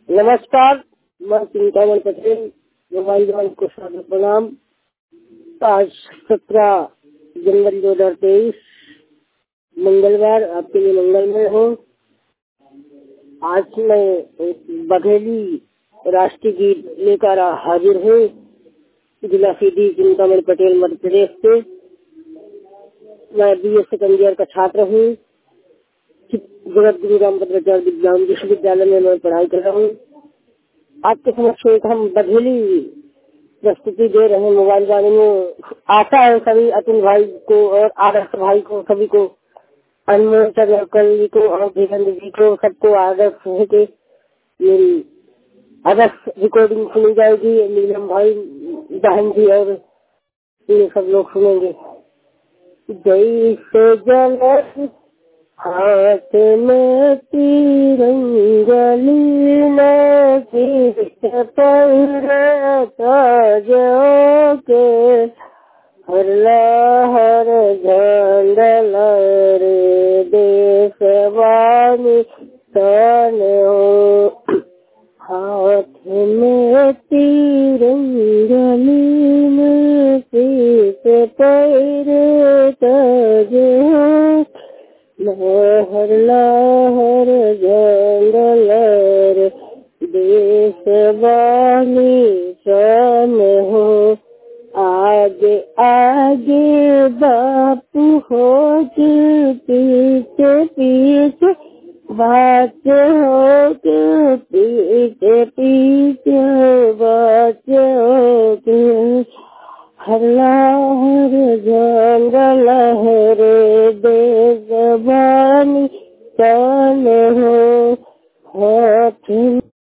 नमस्कार, मैं चिंतामण पटेल। मोबाइल वाले को स्वागत प्रणाम। आज 17 जनवरी 2023 मंगलवार, आपके लिए मंगलमय हो। आज मैं बघेली राष्ट्रीय गीत लेकर हाजिर हूँ। जिला सीधी चिंतामण पटेल, मध्य प्रदेश से। मैं BA सेकंड ईयर का छात्र हूँ। जगत गुरु रामभद्राचार्य विज्ञान विश्वविद्यालय में मैं पढ़ाई कर रहा हूँ। आपके समक्ष एक हम बघेली प्रस्तुति दे रहे हैं मोबाइल गाने में। आशा है सभी अतुल भाई को और आदर्श भाई को, सभी को, अनमोल चंद्रकल जी को और धीरेन्द्र जी को, सबको आदर्श है कि मेरी आदर्श रिकॉर्डिंग सुनी जाएगी। नीलम भाई, बहन जी और ये सब लोग सुनेंगे। जैसे जल हाथ में तिरंगली में कृष्ण जो के हर लहर झंडल रे देशवानी सन हो। हाथ में तिरंगली में कृष्ण लहर लहर जंगल देश वाणी सन हो। आगे आगे बापू हो के पीछे पीछे बात हो के पीछे पीछे बात हो के हर लहर जंगल लहरे देश वाणी सन हो। हाथ